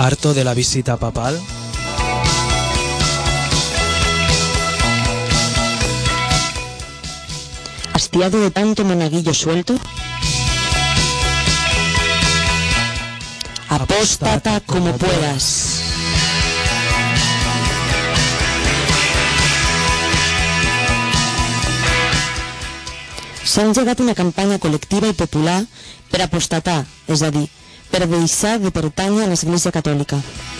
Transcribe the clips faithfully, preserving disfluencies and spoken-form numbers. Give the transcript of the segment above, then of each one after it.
Harto de la visita papal. Hastiado de tanto monaguillo suelto. Apóstata como puedas. S'ha engegat una campanya col·lectiva i popular per apostatar, és a dir, per deixar de pertànyer a l'Església Catòlica.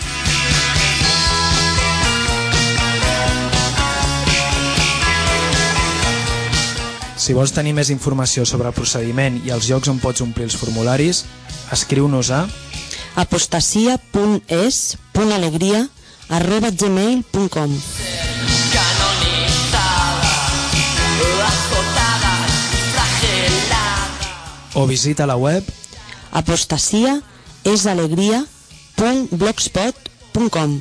Si vols tenir més informació sobre el procediment i els llocs on pots omplir els formularis, escriu-nos a apostasia punt es punt alegria arroba gmail punt com. O visita la web apostasia es alegria punt blogspot punt com.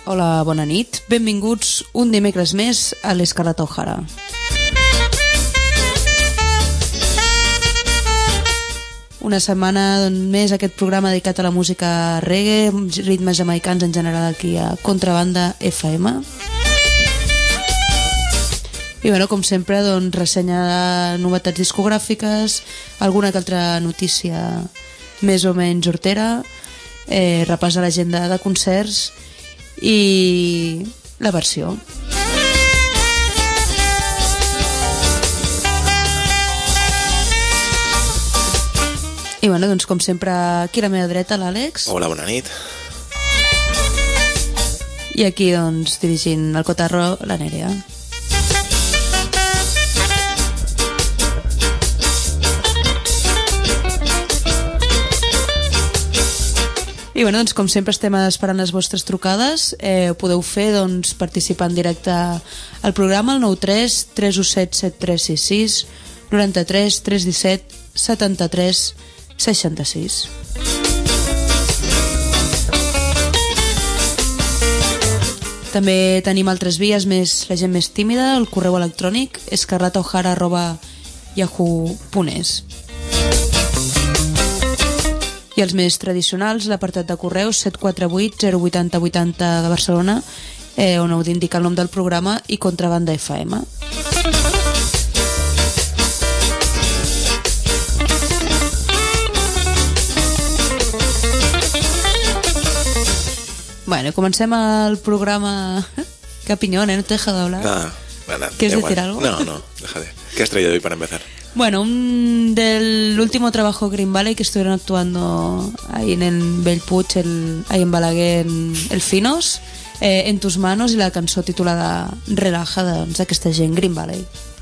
Hola, bona nit. Benvinguts un dimecres més a l'Escarlata O'Hara. Una setmana més aquest programa dedicat a la música reggae, ritmes jamaicans en general aquí a Contrabanda F M. I bueno, com sempre, doncs, ressenya de novetats discogràfiques, alguna que altra notícia més o menys hortera, eh, repàs a l'agenda de concerts i la versió. I bueno, doncs com sempre, aquí a la meva dreta l'Àlex. Hola, bona nit. I aquí, doncs, dirigint el cotarro, la Nerea. I bueno, doncs, com sempre estem esperant les vostres trucades. Eh, ho podeu fer doncs, participar en directe al programa al nou tres tres u set set tres sis sis, noranta-tres tres disset setanta-tres seixanta-sis. També tenim altres vies, més la gent més tímida, el correu electrònic escarlataohara arroba yahoo punt es. I els més tradicionals, l'apartat de correus set quatre vuit zero vuit zero vuit zero de Barcelona, eh, on heu d'indicar el nom del programa i Contrabanda F M. Bueno, comencem el programa... Qué piñón, ¿eh? No te he dejado hablar. Nada, nada. ¿Quieres igual. decir algo? No, no, déjate. ¿Qué has traído hoy para empezar? Bueno, un del último trabajo Green Valley, que estuvieron actuando ahí en el Bellpuig, el, ahí en Balaguer, en el Finos, eh, En tus manos, y la cançó titulada Relaja, doncs, d'aquesta gent, Green Valley.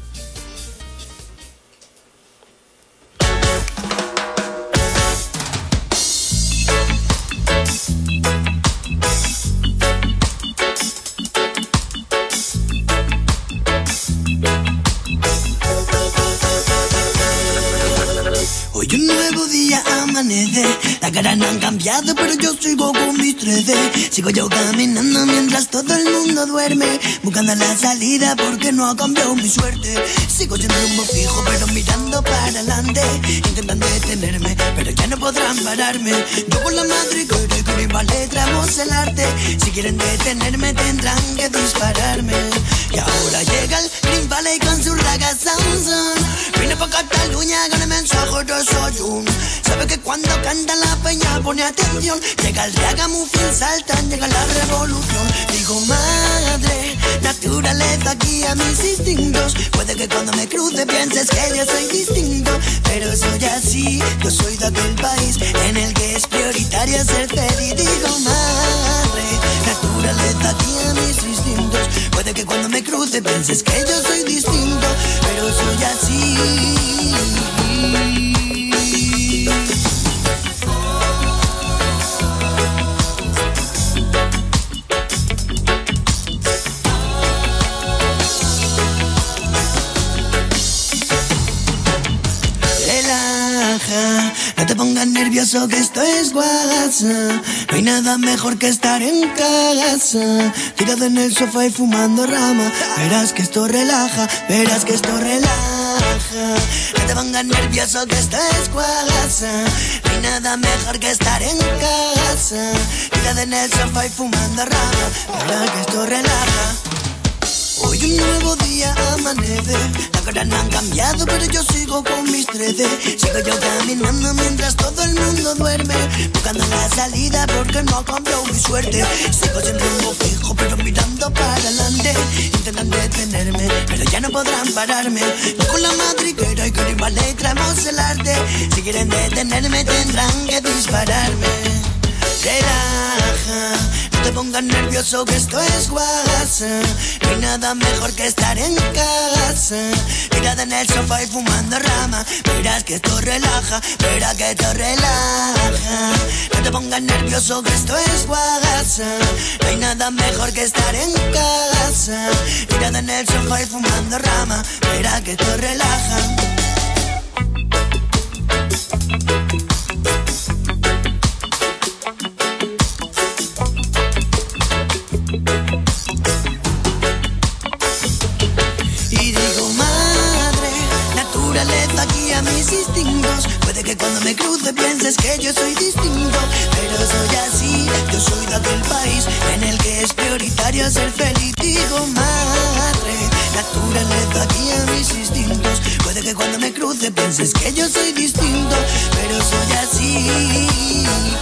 Hoy un nuevo día amanece, las caras no han cambiado pero yo sigo con mis trece. Sigo yo caminando mientras todo el mundo duerme, buscando la salida porque no ha cambiado mi suerte. Sigo sin rumbo fijo pero mirando para adelante, intentando detenerme pero ya no podrán pararme. Yo por la madre que con mi letra amo el arte, si quieren detenerme tendrán que dispararme. Y ahora llega el Green Valley con su raga Samson, vine pa' Cataluña con el mensaje de soy un. Sabe que cuando canta la peña pone atención, llega el ragamuffin, saltan, llega la revolución. Digo madre, naturaleza guía mis instintos, puede que cuando me cruce pienses que yo soy distinto, pero soy así, yo soy de aquel país en el que es prioritario ser feliz. Digo madre, naturaleza guía mis instintos, puede que cuando me cruce pienses que yo soy distinto, pero soy así. Relaja, no te pongas nervioso que esto es WhatsApp. No hay nada mejor que estar en casa, tirado en el sofá y fumando rama. Verás que esto relaja, verás que esto relaja. No te pongas nervioso que esto es WhatsApp. No hay nada mejor que estar en casa, tirado en el sofá y fumando rama. Verás que esto relaja. Hoy un nuevo día amanece, las caras no han cambiado pero yo sigo con mis trece. Sigo yo caminando mientras todo el mundo duerme, buscando la salida porque no ha cambiado mi suerte. Sigo sin rumbo fijo pero mirando para adelante, intentan detenerme pero ya no podrán pararme. Yo con la madriguera y con el ballet traemos el arte, si quieren detenerme tendrán que dispararme. Relaja, no te pongas nervioso que esto es WhatsApp. No hay nada mejor que estar en casa, tirada en el sofá y fumando rama. Verás que esto relaja, verás que esto relaja. No te pongas nervioso que esto es WhatsApp. No hay nada mejor que estar en casa, tirada en el sofá y fumando rama. Verás que esto relaja. naturaleza guía mis instintos. Puede que cuando me cruce pienses que yo soy distinto, pero soy así, yo soy de aquel país en el que es prioritario ser feliz. Digo madre, naturaleza guía mis instintos. Puede que cuando me cruce pienses que yo soy distinto, pero soy así.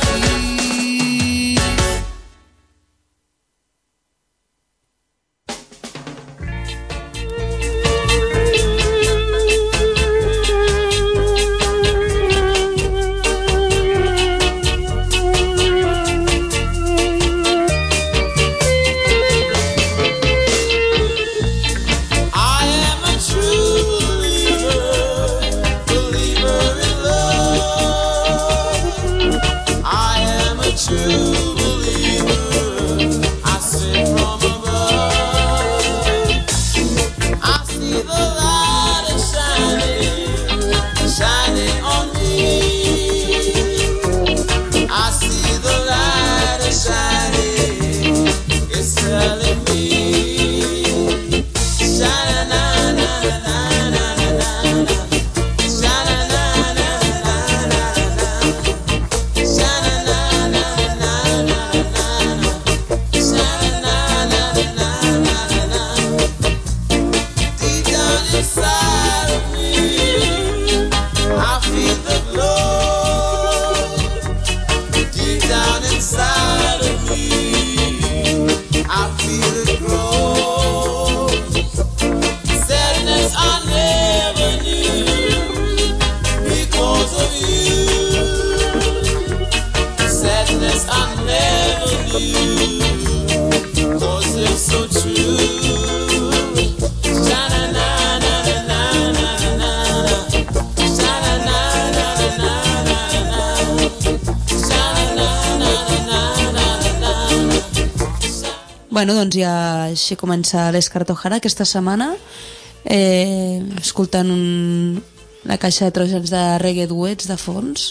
Bueno, doncs ja així comença l'Escartojara aquesta setmana, eh, escoltant un, la caixa de trojans de reggae duets de fons.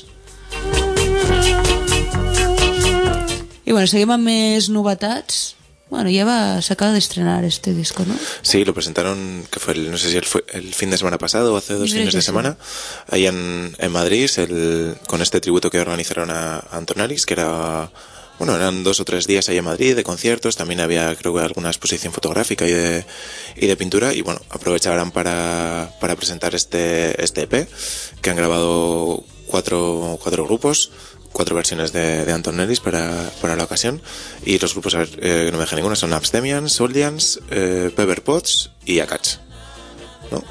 I bueno, seguim amb més novetats. Bueno, ya va, se acaba de estrenar este disco, ¿no? Sí, lo presentaron, que fue el, no sé si el, fue el fin de semana pasado o hace dos fines de sí. semana, ahí en, en Madrid, el, con este tributo que organizaron a, a Antonaris, que era... Bueno, eran dos o tres días ahí en Madrid de conciertos, también había creo que alguna exposición fotográfica y de, y de pintura, y bueno, aprovecharán para, para presentar este, este E P, que han grabado cuatro, cuatro grupos, cuatro versiones de, de Antonaris para, para la ocasión, y los grupos, a ver, eh, no me deja ninguna, son Abstemians, Soldians, eh, Pepper Potts y Akach, ¿no?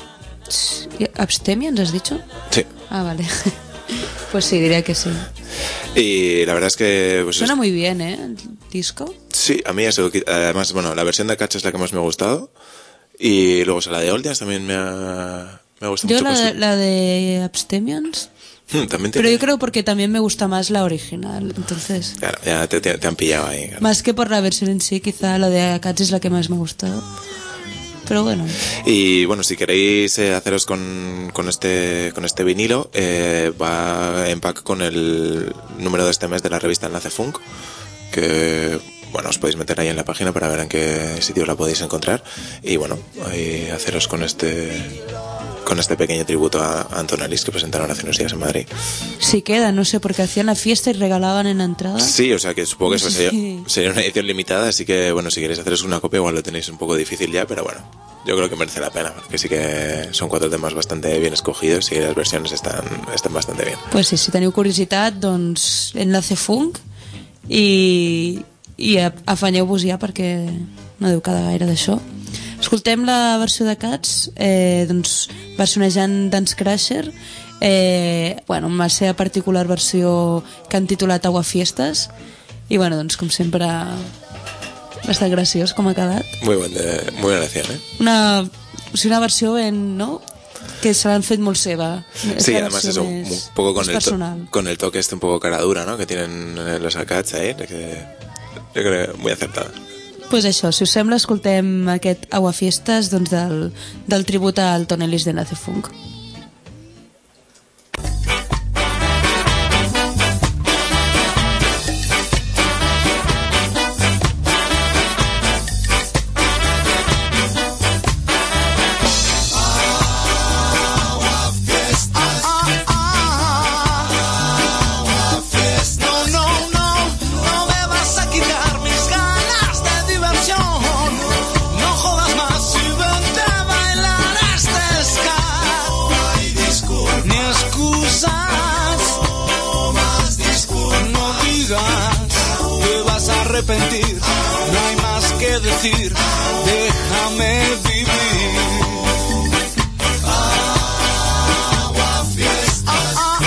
¿Abstemians has dicho? Sí. Ah, vale. Pues sí, diría que sí. Y la verdad es que... Pues suena es... muy bien, ¿eh? El disco. Sí, a mí eso. Además, bueno, la versión de Akach es la que más me ha gustado. Y luego, o sea, la de Oldians también me ha, me ha gustado yo mucho. Yo la, pues, la de Abstemians... También Pero yo creo porque también me gusta más la original, entonces... Claro, ya te, te, te han pillado ahí. Claro. Más que por la versión en sí, quizá la de Akach es la que más me ha gustado. Pero bueno. Y bueno, si queréis eh, haceros con, con este con este vinilo, eh, va en pack con el número de este mes de la revista Enlace Funk, que bueno, os podéis meter ahí en la página para ver en qué sitio la podéis encontrar. Y bueno, ahí haceros con este con este pequeño tributo a Antonaris que presentaron hace unos días en Madrid. Sí queda, no sé, porque hacían la fiesta y regalaban en la entrada. Sí, o sea que supongo que eso sí. sería, sería una edición limitada, así que bueno, si queréis haceros una copia igual lo tenéis un poco difícil ya, pero bueno, yo creo que merece la pena, porque sí que son cuatro temas bastante bien escogidos y las versiones están, están bastante bien. Pues sí, si teniu curiositat, doncs Enlace Funk i, i afanyeu-vos ja perquè no deu quedar gaire d'això. Escoltem la versió de Cats, eh, doncs, versionejant Dance Crasher, eh, bueno, amb la seva particular versió que han titulat Aguafiestas, i bueno, doncs, com sempre, bastant graciós com ha quedat. Muy, buen de, muy buena elección, ¿eh? Una, o sigui, una versió ben, no?, que se l'han fet molt seva. Sí, además eso, més, un poco con el, to, personal. con el toque este un poco cara dura, ¿no?, que tienen los Cats ahí, que yo creo muy acertada. Pues això, si us sembla, escoltem aquest Aguafiestas, doncs, del, del tribut al Tonelis de Enlace Funk. Agua arrepentir, no hay más que decir, déjame vivir. Agua fiesta. Ah, ah,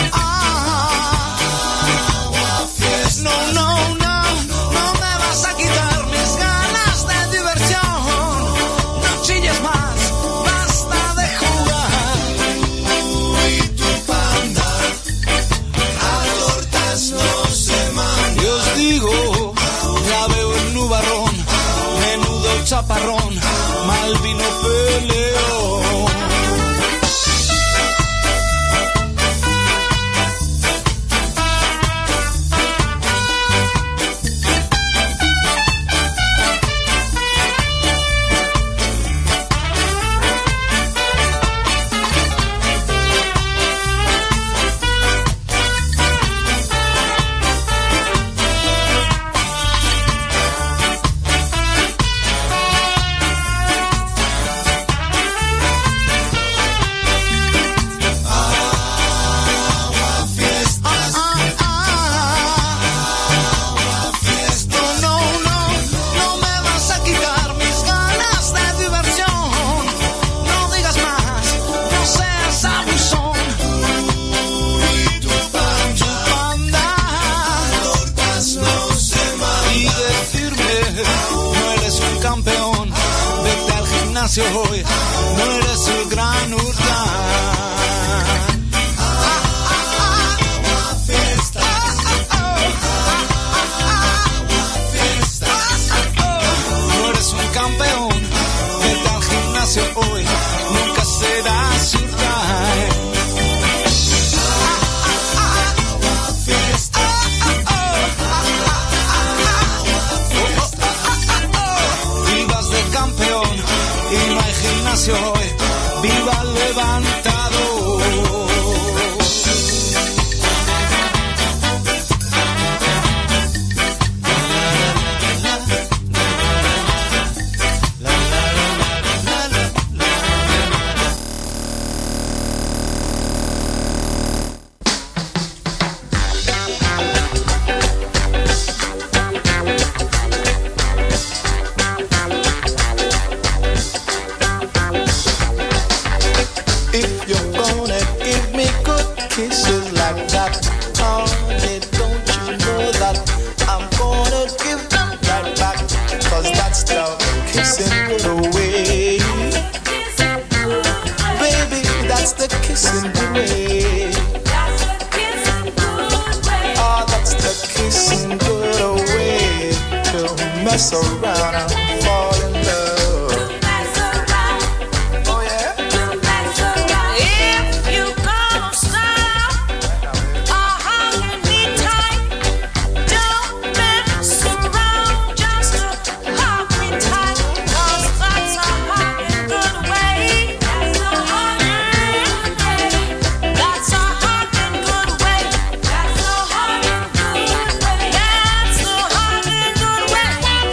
ah. Agua fiesta. No, no, no, no me vas a quitar mis ganas de diversión. No chilles más, basta de jugar. Tú y tu panda a tortas no se mandan. Yo os digo, la veo en nubarrón, menudo chaparrón, mal vino peleón. Hoy no eres el gran Hurtán. Agua fiesta. Agua fiesta. No eres un campeón, vete al gimnasio hoy, nunca serás Hurtán. Agua fiesta. Vivas de campeón y no hay gimnasio hoy, viva levantado. Mess around and fall in love. Mess around. Oh yeah. Mess around. If you gonna stop or hold me tight, don't mess around. Just hold me tight. 'Cause that's a hard and good way. That's a hard and good way. That's a hard and good way. That's a hard and good way. That's a hard and good way.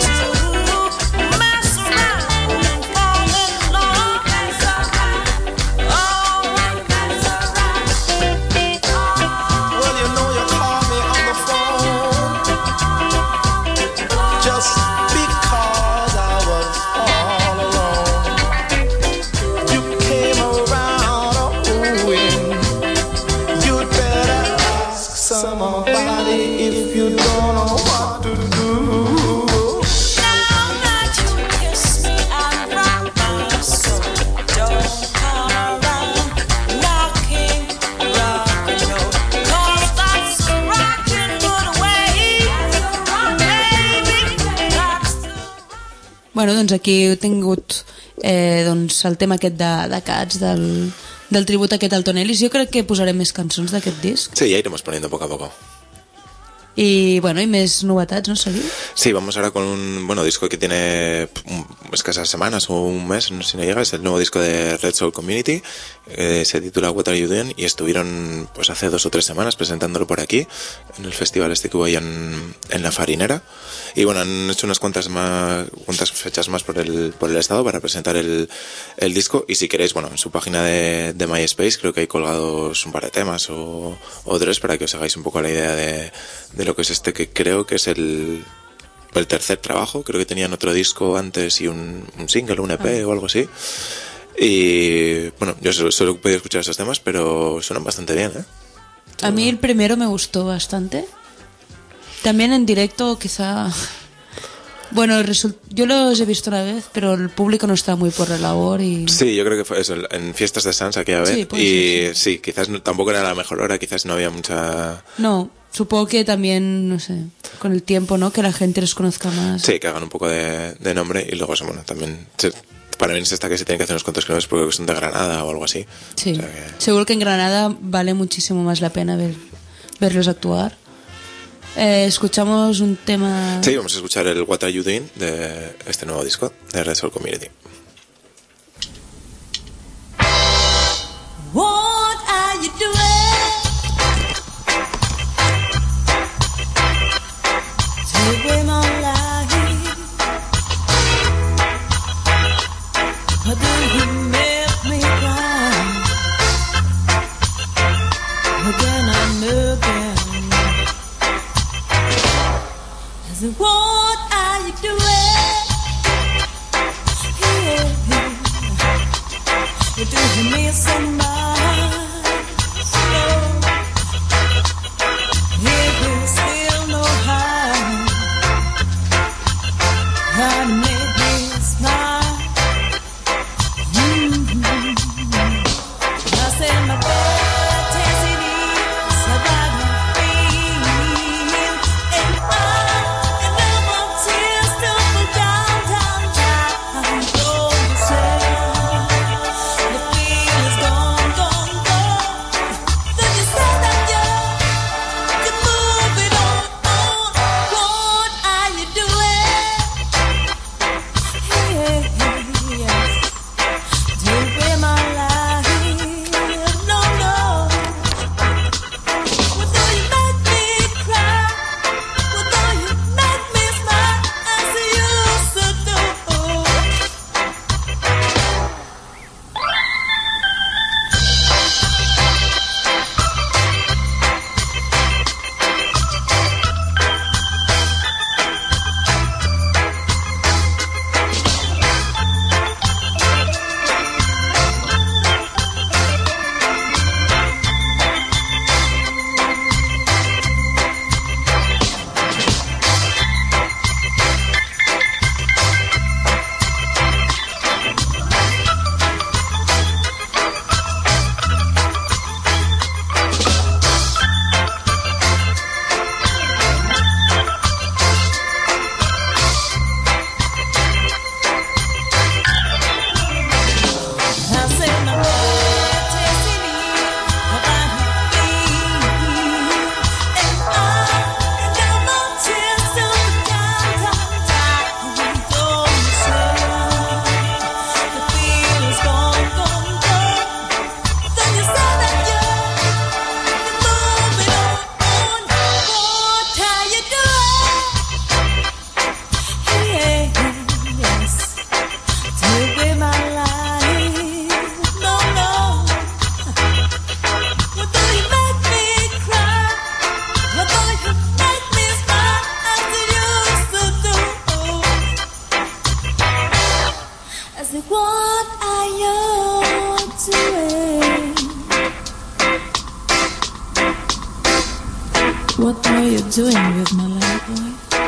Bueno, doncs aquí heu tingut eh, doncs el tema aquest de, de Cats, del, del tribut aquest al Tony Ellis. Jo crec que posarem més cançons d'aquest disc. Sí, ya iremos poniendo poco a poco. Y bueno, y más novedades, ¿no? ¿Seguir? Sí, vamos ahora con un bueno disco que tiene un, escasas semanas o un mes, no sé si no llega. Es el nuevo disco de Red Soul Community, eh, se titula What Are You Doing, y estuvieron pues hace dos o tres semanas presentándolo por aquí en el festival este que hubo ahí en, en La Farinera. Y bueno, han hecho unas cuantas más cuantas fechas más por el por el estado para presentar el, el disco. Y si queréis, bueno, en su página de, de MySpace creo que hay colgados un par de temas o, o tres para que os hagáis un poco la idea de, de lo que es este, que creo que es el el tercer trabajo, creo que tenían otro disco antes y un, un single, un E P ah. o algo así. Y bueno, yo solo, solo he podido escuchar esos temas, pero suenan bastante bien, ¿eh? A mí el primero me gustó bastante. También en directo quizá... Bueno, yo los he visto una vez, pero el público no estaba muy por la labor y... Sí, yo creo que fue eso, en Fiestas de Sans aquella vez. Sí, pues, y sí, sí. sí, quizás no, tampoco era la mejor hora, quizás no había mucha... No, supongo que también, no sé, con el tiempo, ¿no? Que la gente los conozca más. Sí, que hagan un poco de, de nombre y luego, bueno, también... Para mí es esta que se tiene que hacer unos cuantos kilómetros porque son de Granada o algo así. Sí, o sea que... seguro que en Granada vale muchísimo más la pena ver, verlos actuar. Eh, escuchamos un tema... Sí, vamos a escuchar el What Are You Doing de este nuevo disco de Red Soul Community. What are you doing? Take away my life. What do you make me cry? Again and again. What are you doing? Yeah, yeah. You're doing me so much. So, if you still know how, how to make me smile. Mm-hmm. I said my bad taste it is about you feel, and I What are you doing with my life, boy?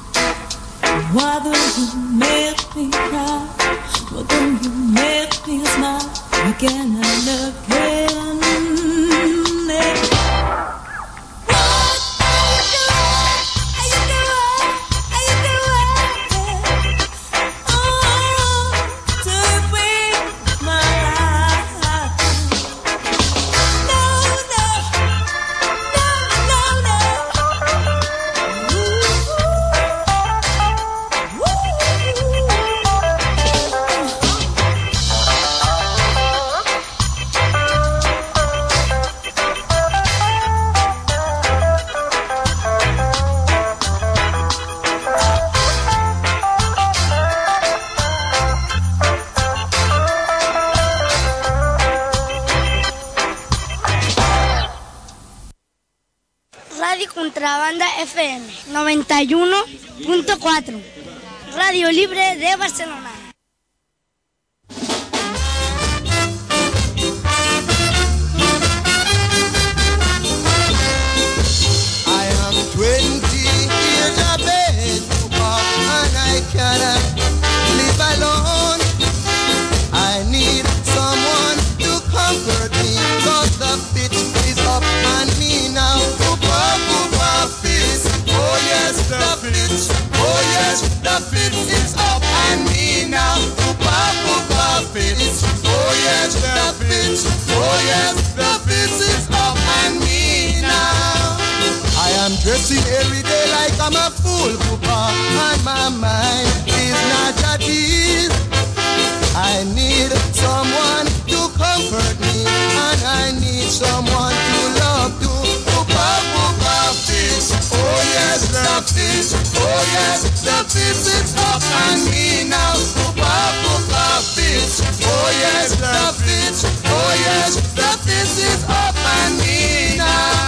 Why do you make me cry? Why don't you make me smile again and again? Woo! Radio Contrabanda F M noventa y uno punto cuatro, Radio Libre de Barcelona. I am twenty years of age, and I cannot live alone. I need someone to comfort me, 'cause the pitch is up on me now. Poopa, poopa, pitch. Oh yes, the pitch. Oh yes, the pitch is up on me now. Poopa, poopa, pitch. Oh yes, the pitch. Oh yes, the pitch is up on me now. I am dressing every day like I'm a fool, poopa, and my mind is not at ease. I need someone to comfort me, and I need someone to love too. Poopa, poopa, fish. Oh yes, the fish. Oh yes, the fish is up on me now. Poopa, poopa, fish. Oh yes, the fish. Oh yes, the fish is up on me now.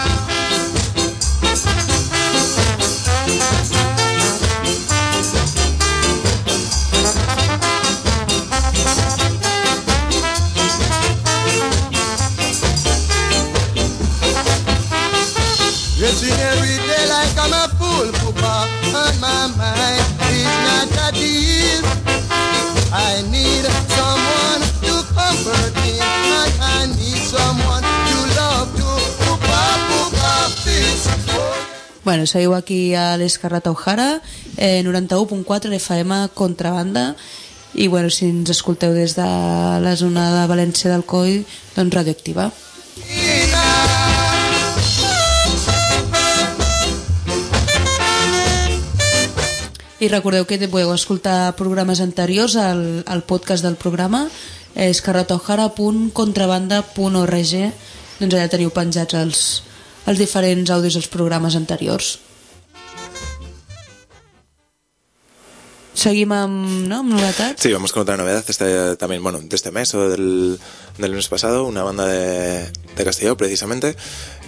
Dressing every day like I'm a fool, poopa, and my mind is not at ease. I need someone to comfort me, and I need someone to love too. Poopa, poopa, fish. Bueno, seguiu aquí a l'Escarrata O'Hara, eh, noranta-u punt quatre F M Contrabanda, i bueno, si ens escolteu des de la zona de València del Coi, doncs Radioactiva. I recordeu que podeu escoltar programes anteriors al, al podcast del programa, eh, escarrata o'hara punt contrabanda punt org. Doncs allà teniu penjats els, els diferents àudios dels programes anteriors. Seguim amb, ¿no?, amb novetats. Sí, vamos con otra novedad este, también, bueno, de este mes o del, del mes pasado, una banda de, de Castelló precisamente.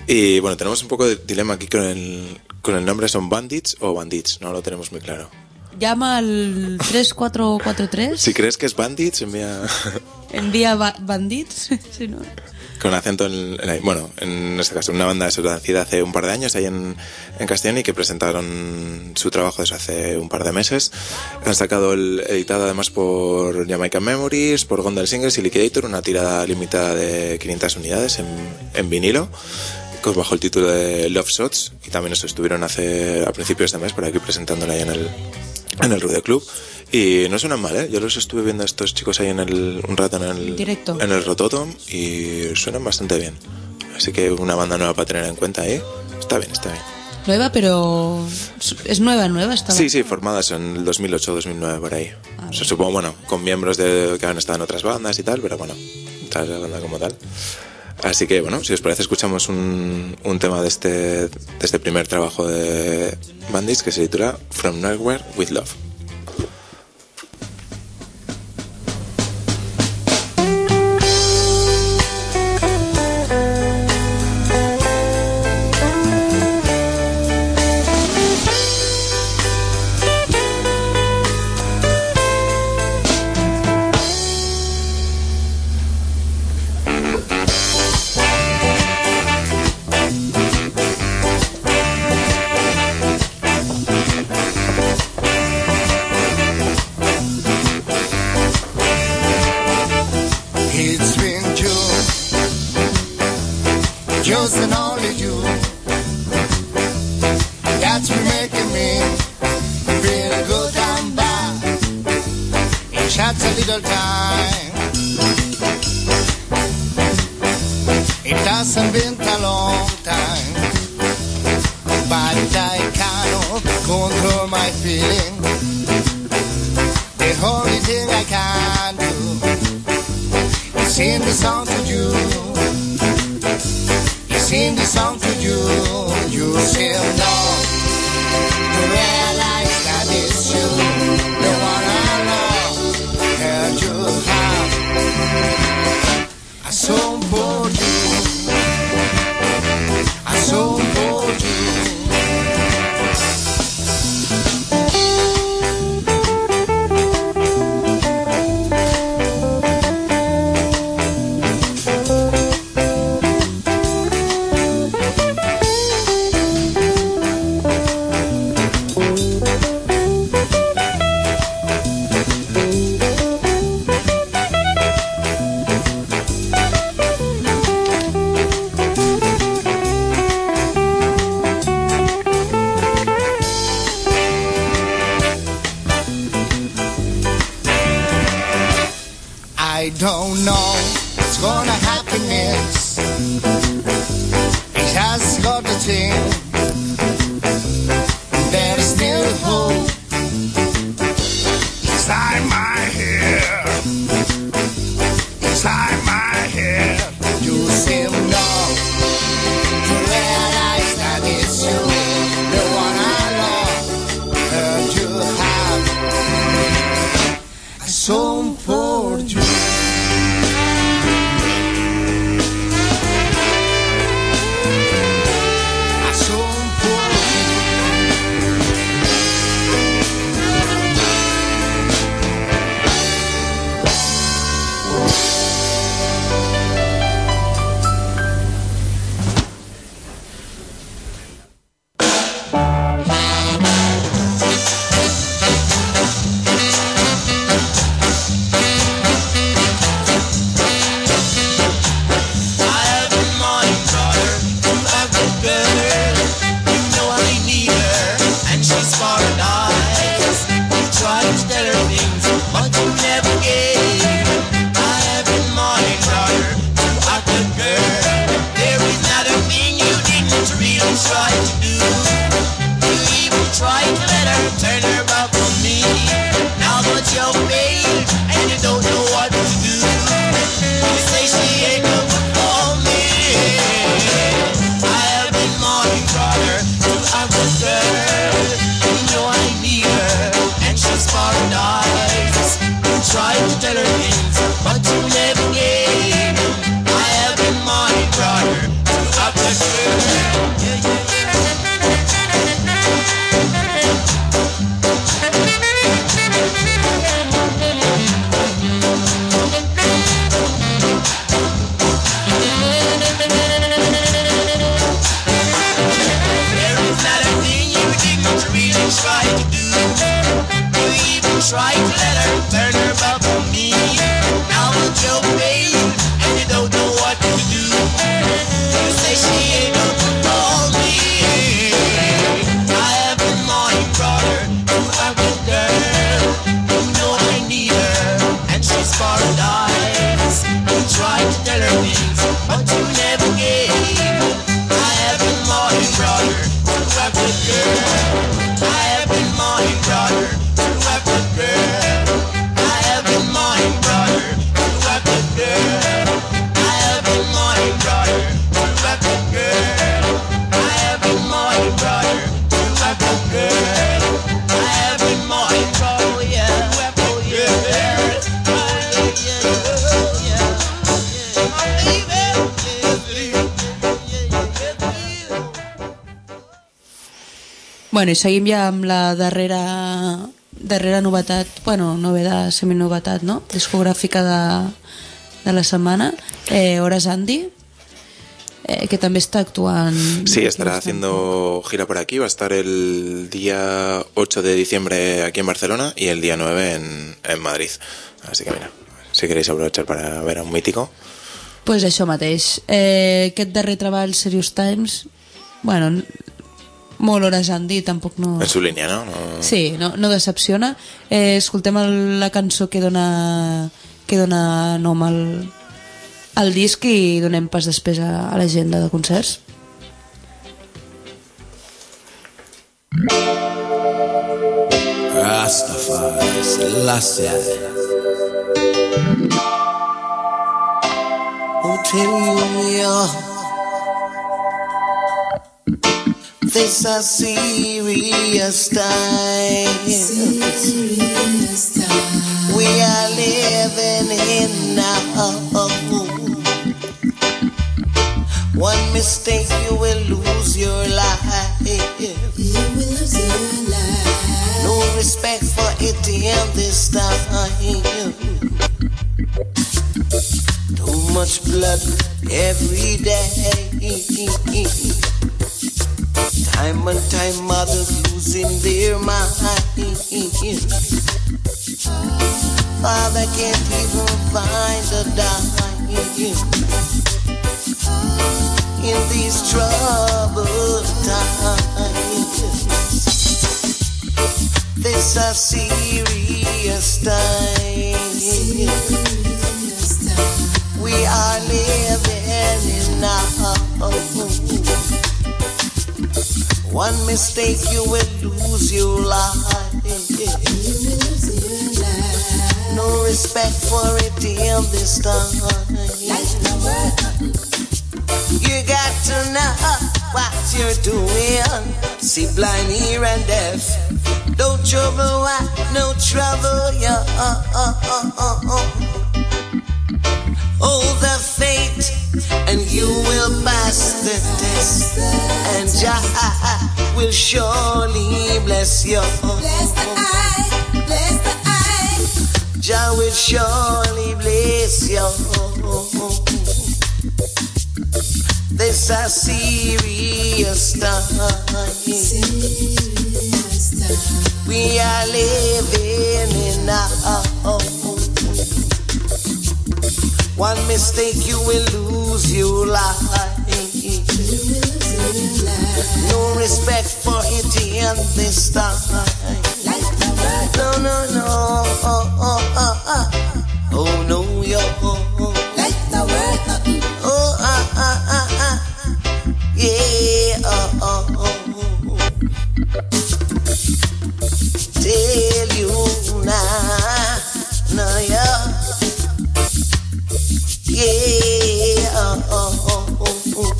Y bueno, tenemos un poco de dilema aquí con el, con el nombre, ¿son Bandits o Bandits? No lo tenemos muy claro. Llama al tres cuatro cuatro tres. Si crees que es Bandits, envía... Envía ba Bandits, si no... Con acento en, en, bueno, en este caso, una banda nacida hace un par de años ahí en, en Castellón y que presentaron su trabajo desde hace un par de meses. Han sacado el editado además por Jamaican Memories, por Gondel Singles y Liquidator, una tirada limitada de quinientas unidades en, en vinilo, bajo el título de Love Shots, y también esto estuvieron hace a principios de mes por aquí presentándola ahí en el, en el Rude Club. Y no suenan mal, ¿eh? Yo los estuve viendo a estos chicos ahí en el, un rato en el, directo, en el Rototom, y suenan bastante bien. Así que una banda nueva para tener en cuenta ahí. Está bien, está bien. Nueva, pero... ¿Es nueva, nueva? Esta sí, sí, formadas en el dos mil ocho dos mil nueve por ahí. Ah, o sea, supongo, bueno, con miembros de, que han estado en otras bandas y tal, pero bueno, tal la banda como tal. Así que bueno, si os parece escuchamos un, un tema de este, de este primer trabajo de Bandits que se titula From Nowhere with Love. So bored you, I so bored you. Bueno, i seguim ja amb la darrera darrera novetat, bueno, novedat, seminovetat, no? Discogràfica de, de la setmana, eh, Horas Andy, eh, que també està actuant. Sí, estará haciendo gira por aquí, va a estar el día ocho de diciembre aquí en Barcelona y el día nueve en, en Madrid. Así que mira, si queréis aprovechar para ver a un mítico. Pues això mateix. Eh, aquest darrer treball, Serious Times, bueno, molt Horas Andy, tampoc no... En su línea, ¿no? no... Sí, no, no decepciona. Eh, escoltem el, la cançó que dona, que dona nom al, al disc i donem pas després a, a l'agenda de concerts. Rastafari Selassie. Oh, tell you, yeah. This a serious time. Serious time. We are living in now. One mistake, you will lose your life. You will lose your life. No respect for it in this time. Too much blood every day. Time and time mothers losing their mind. Father can't even find a dime in these troubled times. This a serious time. We are living in now. One mistake, you will lose your life. No respect for it in this time. You got to know what you're doing. See, blind, ear, and deaf. Don't trouble, what? No trouble, yeah. Hold the fate, and you will pass the test. And Jah will surely bless you. Bless the eye, bless the eye. Jah will surely bless you. This a serious time. We are living in now. One mistake, you will lose your life. No respect for it in this time. No, no, no. Oh, oh, oh, oh. Oh no, yo. Like the word. Oh, ah, ah, ah, ah. Yeah, oh, oh, oh. Tell you now, no, yeah. Yeah, oh, oh, oh, oh, oh.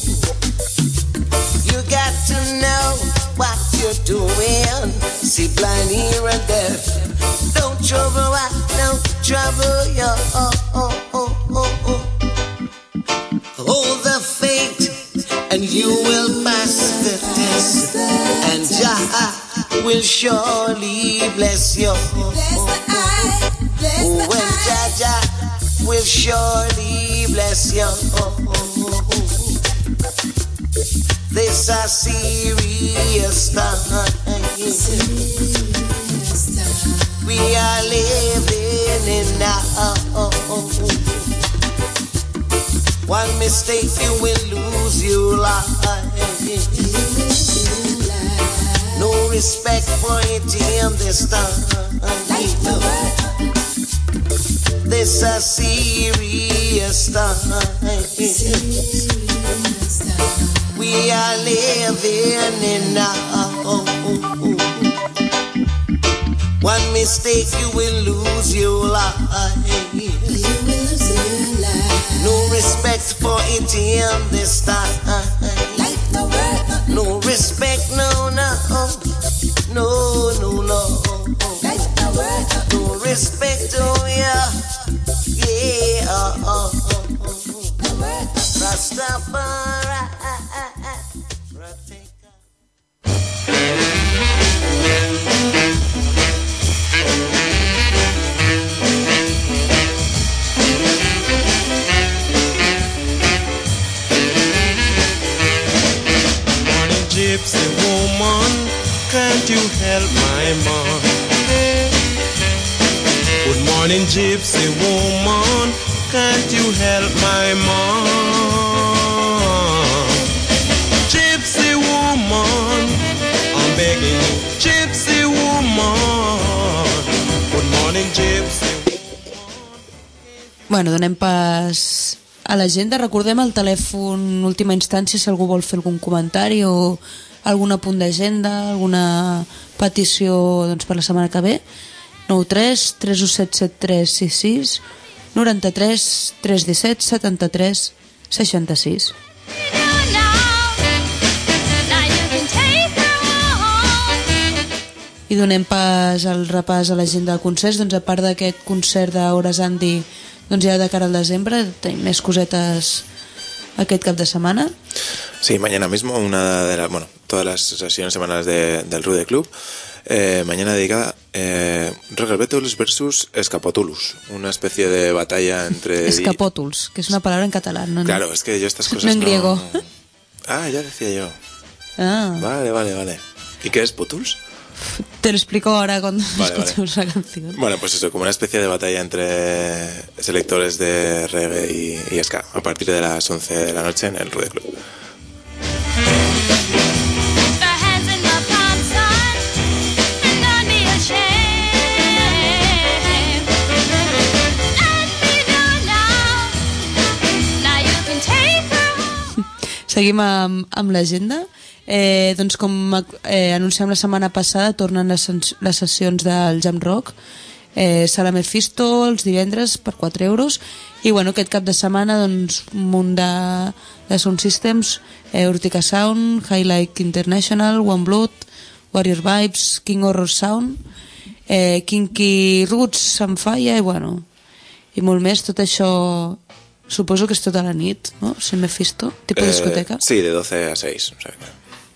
You got to know what you're doing. See, blind, ear, and deaf. Don't trouble, what? No trouble, yo. Oh, oh, oh, oh, oh. Hold the fate, and you will pass the test. And Jah will surely bless you. Bless the eye, bless the eye. When Jah Jah will surely bless you. This a serious time. We are living in now. One mistake, you will lose your life. No respect for it in this time. This a serious time. We are living in now. One mistake, you will lose your life. No respect for it in this time. No respect, no, no, no, no, no. No respect, oh yeah, yeah, oh, oh, oh, oh. Rastafari. gypsy woman, can't you help my man? Good morning, gypsy woman, can't you help my man? Gypsy woman, I'm begging you, gypsy woman. Good morning, gypsy. Bueno, donem pas a l'agenda. Recordem el telèfon última instància si algú vol fer algun comentari o algun apunt d'agenda, alguna petició doncs, per la setmana que ve. nou tres tres u set set tres sis sis noranta-tres tres disset setanta-tres seixanta-sis. I donem pas al repàs a l'agenda de concerts. Doncs a part d'aquest concert d'Hores Andy, doncs ja de cara al desembre tenim més cosetes aquest cap de setmana. Sí, mañana mismo una de las, bueno, todas las sesiones semanales de, del Rude Club. Eh, mañana dedicada eh, Roger Beatles versus Escapotulus, una especie de batalla entre... Escapótuls, que es una palabra en catalán, ¿no? Claro, es que yo estas cosas no en griego. No... Ah, ya decía yo. Ah. Vale, vale, vale. ¿Y qué es Potuls? Te lo explico ahora cuando vale, escuchemos vale. la canción. Bueno, pues eso, como una especie de batalla entre selectores de reggae y, y ska, a partir de las once de la noche en el Rude Club. Seguim amb, amb l'agenda. Eh, doncs com eh, anunciam la setmana passada, tornen les, les sessions del Jam Rock. Eh, Sala Mephisto els divendres per quatre euros. I bueno, aquest cap de setmana doncs, un munt de, de sound systems, eh, Urtica Sound, Highlight International, One Blood, Warrior Vibes, King Horror Sound, eh, Kinky Roots, Sunfire i bueno, i molt més. Tot això suposo que és tota la nit, no? Si Mephisto, tipus eh, discoteca. Sí, de doce a seis, o sea que...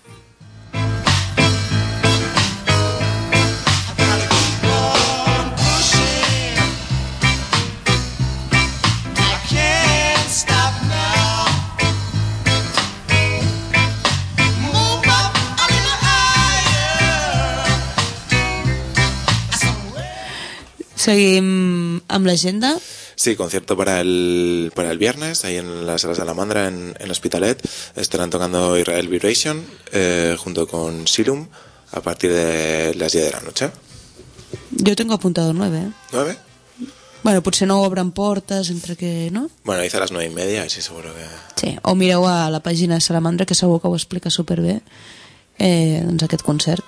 Seguim amb l'agenda. Sí, concierto para el, para el viernes, ahí en la Sala Salamandra, en, en Hospitalet. Estarán tocando Israel Vibration, eh, junto con Silum, a partir de las diez de la noche. Yo tengo apuntado nueve, ¿eh? ¿Nueve? Bueno, potser no obren portes, entre que, no? Bueno, dice a las nueve y media, y sí, seguro que... Sí, o mireu a la pàgina de Salamandra, que segur que ho explica superbé, eh, doncs aquest concert.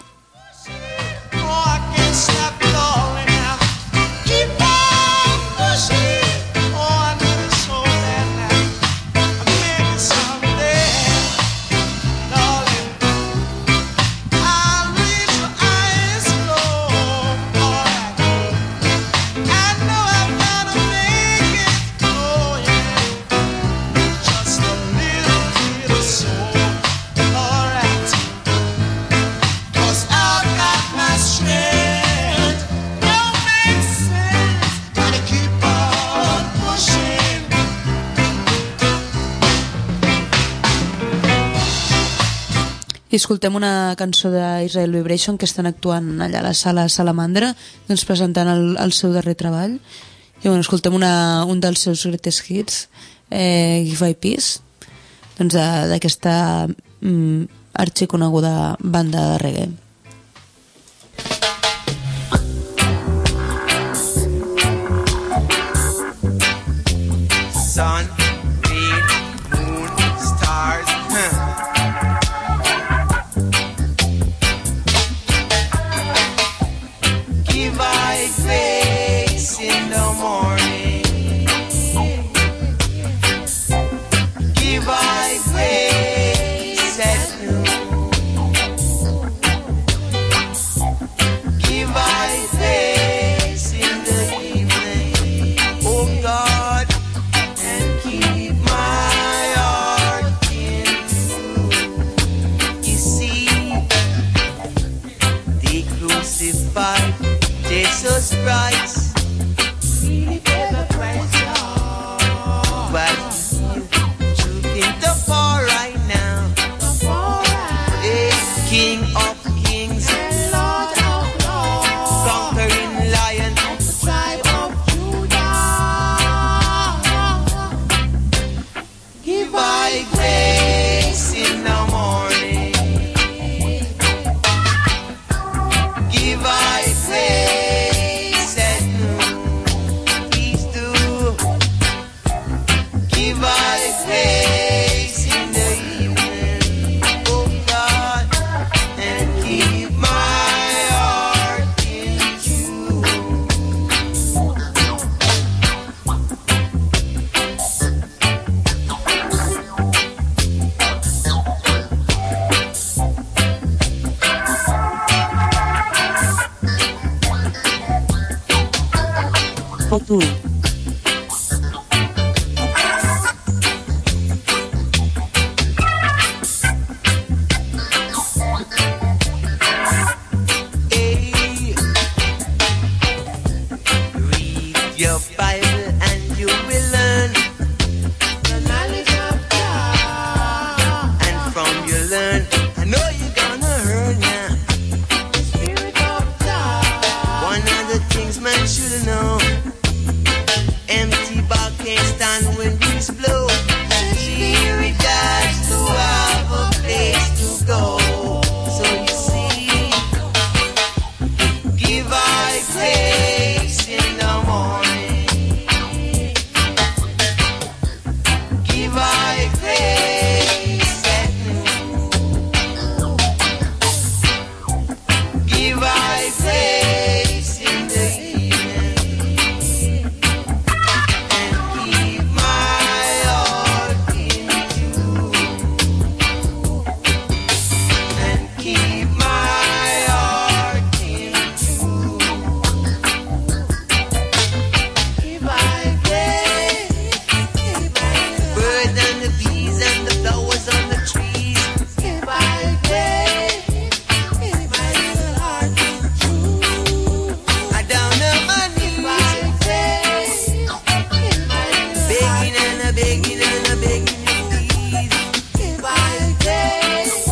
I escoltem una cançó d'Israel Vibration que estan actuant allà a la sala Salamandra, doncs presentant el, el seu darrer treball. I bueno, escoltem una, un dels seus greatest hits, eh, Give I Peace, doncs d'aquesta mm, arxiconeguda banda de reggae. Sun, rain, moon, stars, huh. Give I grace in the morning. Give I grace at noon. Give I grace in the evening. Oh God, and keep azul. Hey, read your Bible and you will learn the knowledge of God. And from you learn, I know you're gonna earn, yeah. The Spirit of God. One of the things man should know. Empty bag can't stand when breeze blow. Spirit has to have a place to go. So you see, give I grace in the morning. Give I grace at noon. Give I grace in the evening. And keep my heart in tune. And keep my heart in tune. Give I grace. Birds and the bees and the flowers on the trees. Give I grace. Give my little heart in tune. I down on my knees. Begging and a begging and a begging you please. Give I grace.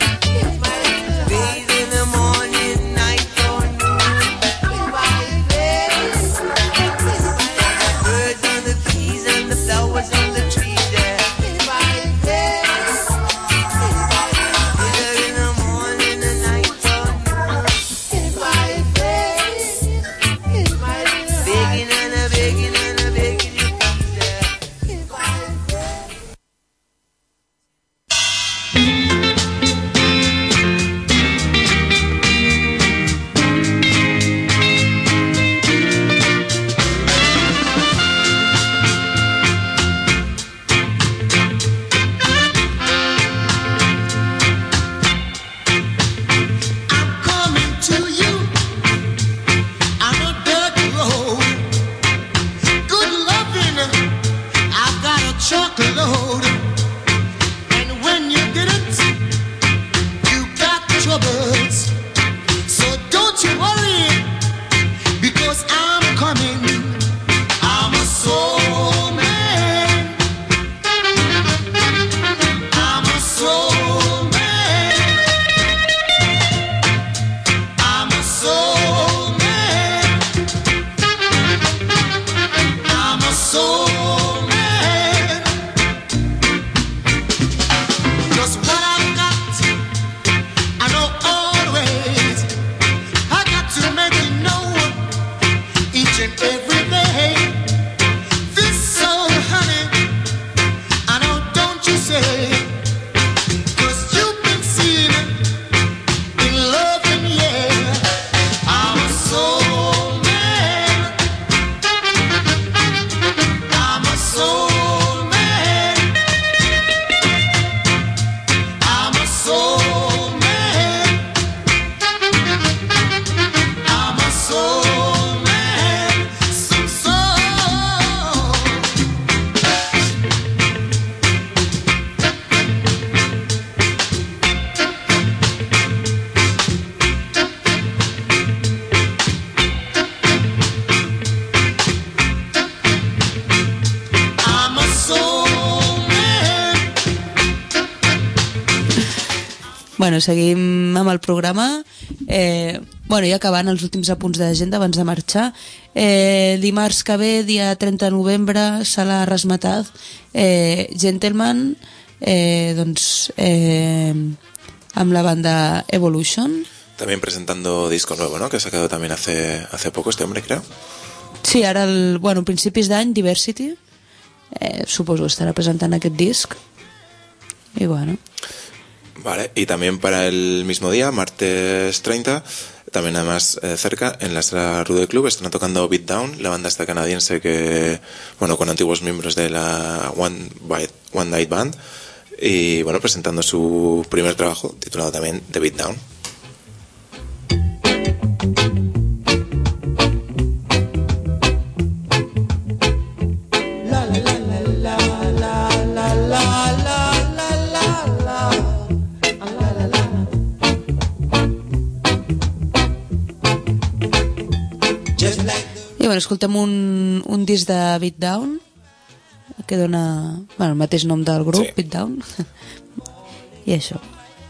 Bathe in the morning, night or noon. Give I grace. Birds on the trees and the flowers on the trees there. Give I grace. Either in the morning, the night or noon. Give I grace. Begging and a begging and a begging you please there. Give I grace. I'm coming to you on a dirt road. Good loving, I've got a truckload. And when you get it, you got troubles. So don't you worry, because I'm coming. I'm a soul man. I'm a soul man. I'm a soul man. I'm a soul man. Just what I've got, I know always. I got to make it known each and every day. This soul, honey, I know, don't you say? 'Cause you've been seen in love and yeah. I'm a soul man. I'm a soul man. I'm a soul man. I'm a soul man. Some soul. I'm a soul man. Bueno, seguim amb el programa. Eh, bueno, i acabant els últims apunts d'agenda abans de marxar. Eh, dimarts que ve, dia trenta de novembre, sala Rasmataz, eh, Gentleman, eh, doncs, eh, amb la banda Evolution. También presentando disco nuevo, ¿no? Que ha sacado también hace, hace poco este hombre, creo. Sí, ara, el, bueno, principis d'any, Diversity, eh, suposo que estarà presentant aquest disc. Y bueno. Vale, y también para el mismo día, martes treinta, también además eh, cerca, en la sala Rude Club, están tocando Beat Down, la banda esta canadiense que, bueno, con antiguos miembros de la One, Bite, One Night Band, y bueno, presentando su primer trabajo, titulado también The Beat Down. bueno, escoltem un, un disc de Beat Down que dona, bueno, el mateix nom del grup, sí. Beat Down. I això.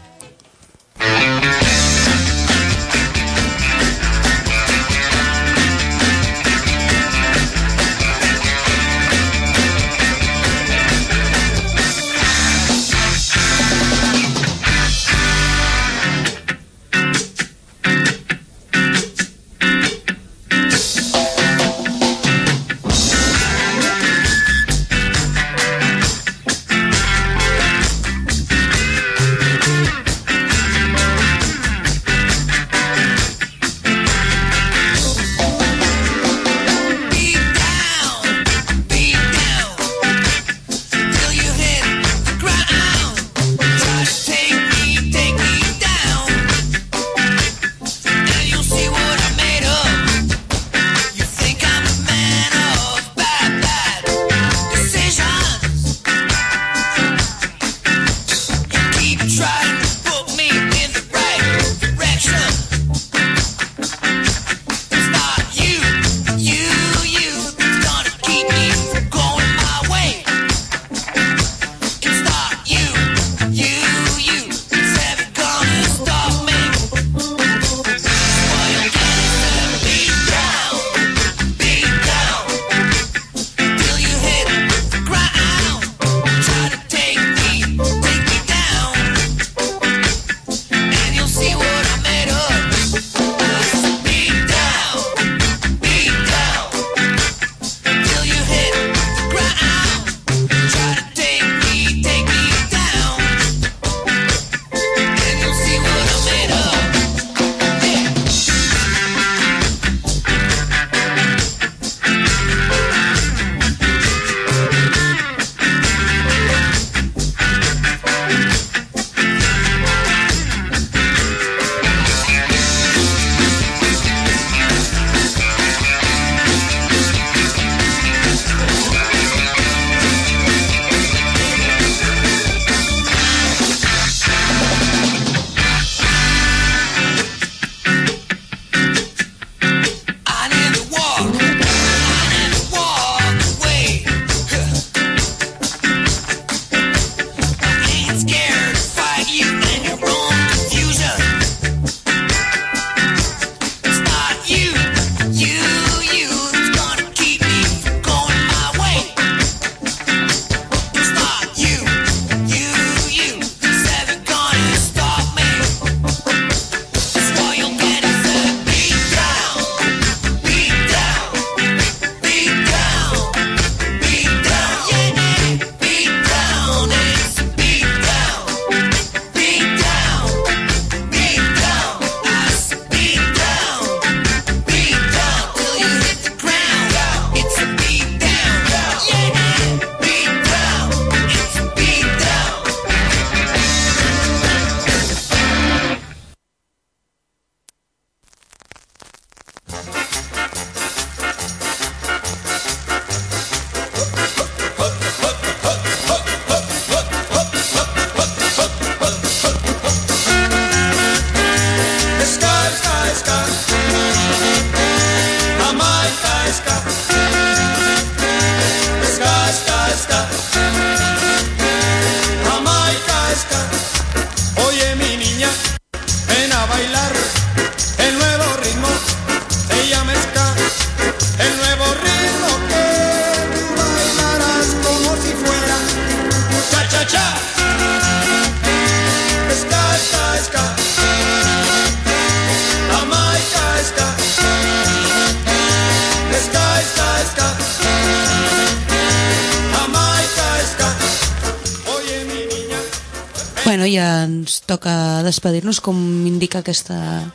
Bueno, ja ens toca despedir-nos, com indica aquesta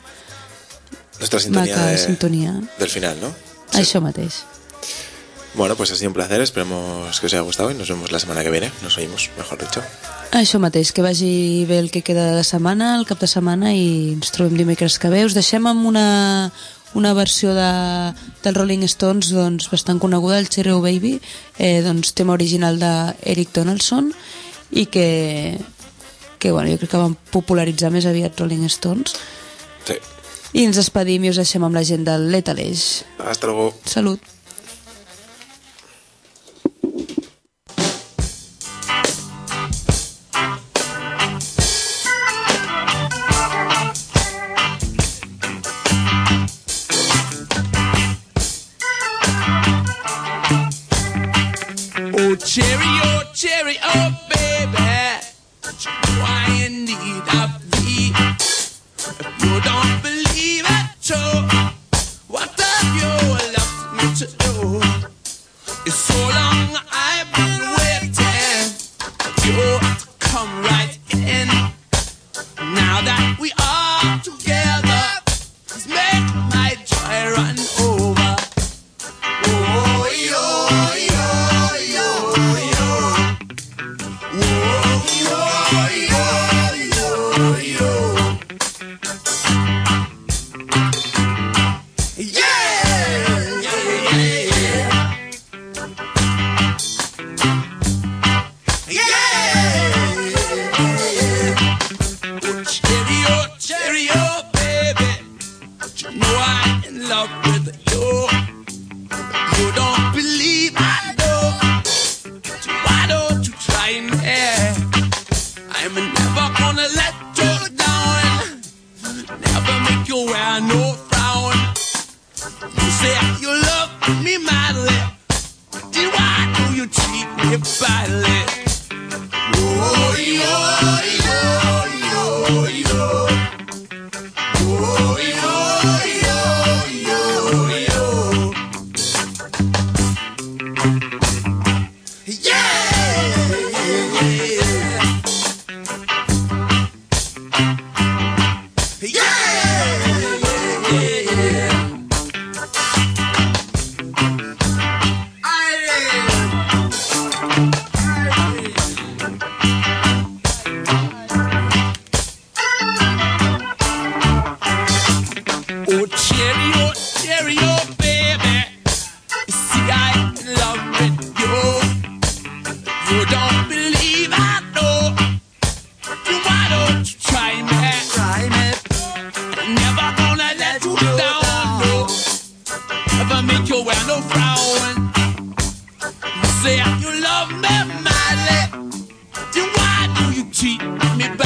nuestra sintonía, maca de, sintonía del final, ¿no? Això mateix. Bueno, pues ha sido un placer, esperemos que os haya gustado y nos vemos la semana que viene, nos oímos, mejor dicho. Això mateix, que vagi bé el que queda de setmana, el cap de setmana, i ens trobem dimecres que ve. Us deixem amb una, una versió de, del Rolling Stones doncs, bastant coneguda, el Cherry Baby, eh, doncs, tema original d'Eric Donaldson, i que, que bueno, jo crec que van popularitzar més aviat Rolling Stones. Sí. I ens despedim i us deixem amb la gent del Letaleix. Hasta luego. Salut. Oh, cheerio, cheerio, baby. You know I in need of thee. If you don't believe it, so what have you left me to do? It's so long I've been waiting for you to come right in. Now that we are together, please make my joy run over. Oh, yo, yo, yo, yo. Oh, yo, yo, yo, yo. Say you love me madly, then why do you treat me bad?